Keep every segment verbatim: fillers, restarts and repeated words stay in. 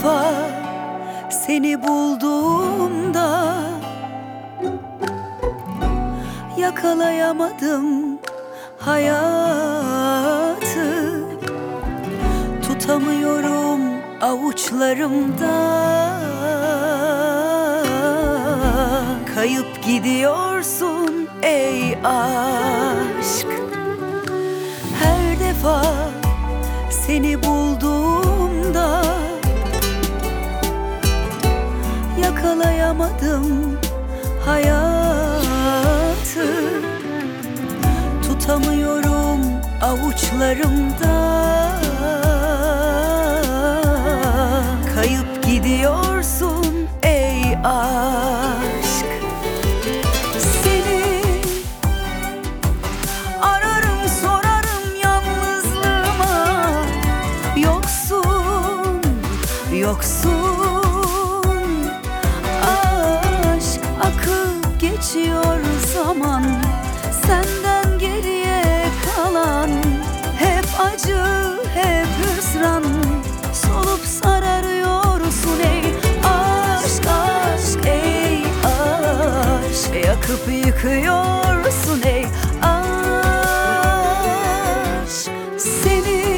defa seni bulduğumda yakalayamadım hayatı. Tutamıyorum avuçlarımda. Kayıp gidiyorsun ey aşk. Her defa seni bulduğumda yakalayamadım hayatı. Tutamıyorum avuçlarımda. Kayıp gidiyorsun ey aşk. Seni ararım sorarım yalnızlığıma. Yoksun, yoksun. Aşk akıp geçiyor zaman. Senden geriye kalan hep acı, hep hüsran. Solup sararıyorsun ey aşk, aşk ey aşk. Yakıp yıkıyorsun ey aşk. Seni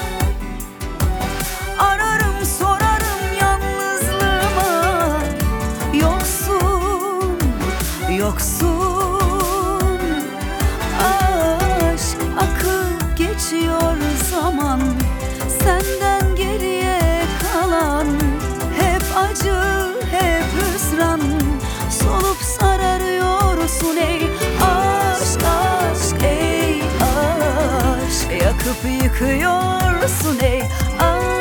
ararım sorarım yalnızlığıma. Yoksun, yoksun. Aşk akıp geçiyor zaman. Senden geriye kalan hep acı, hep hüsran. Solup sararıyorsun ey aşk, aşk ey aşk. Yakıp yıkıyorsun ey aşk.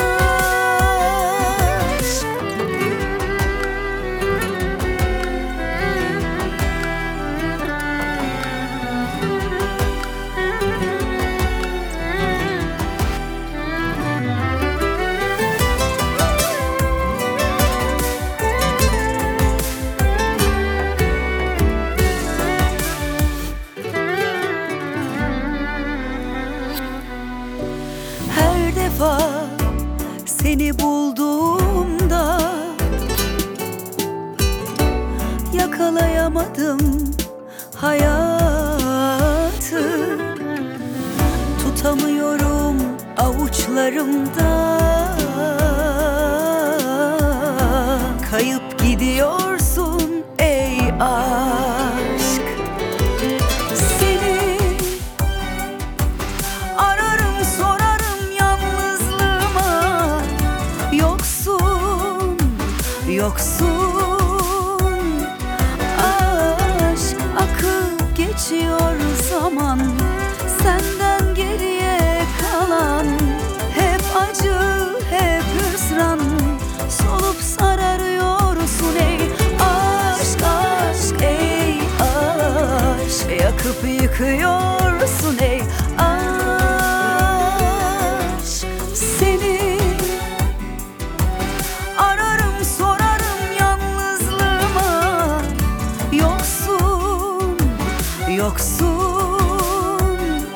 Her defa seni bulduğumda yakalayamadım hayatı. Tutamıyorum avuçlarımda. Kayıp gidiyorsun ey aşk. Seni ararım sorarım yalnızlığıma. Yoksun, yoksun. Aşk akıp geçiyor zaman. Senden geriye kalan hep acı, hep hüsran. Solup sararıyorsun ey aşk, aşk ey aşk. Yakıp yıkıyorsun ey aşk. Seni ararım sorarım yalnızlığıma. Yoksun, yoksun.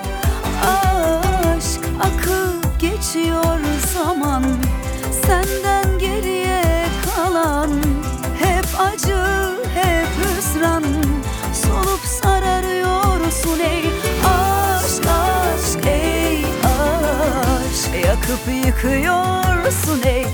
Aşk akıp geçiyor zaman. Senden geriye kalan hep acı, hep hüsran. Solup sararıyorsun ey aşk, aşk ey aşk. Yakıp yıkıyorsun ey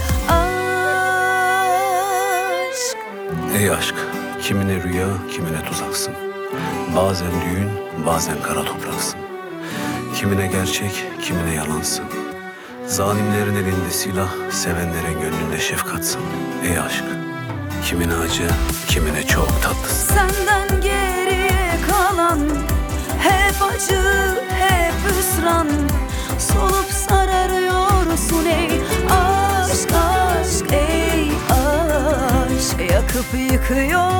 aşk. Ey aşk, kimine rüya, kimine tuzaksın. Bazen düğün, bazen kara topraksın. Kimine gerçek, kimine yalansın. Zalimlerin elinde silah, sevenlerin gönlünde şefkatsın. Ey aşk, kimine acı, kimine çok tatlısın. Senden geriye kalan hep acı, hep hüsran. Solup sararıyorsun ey aşk, aşk ey aşk. Yakıp yıkıyor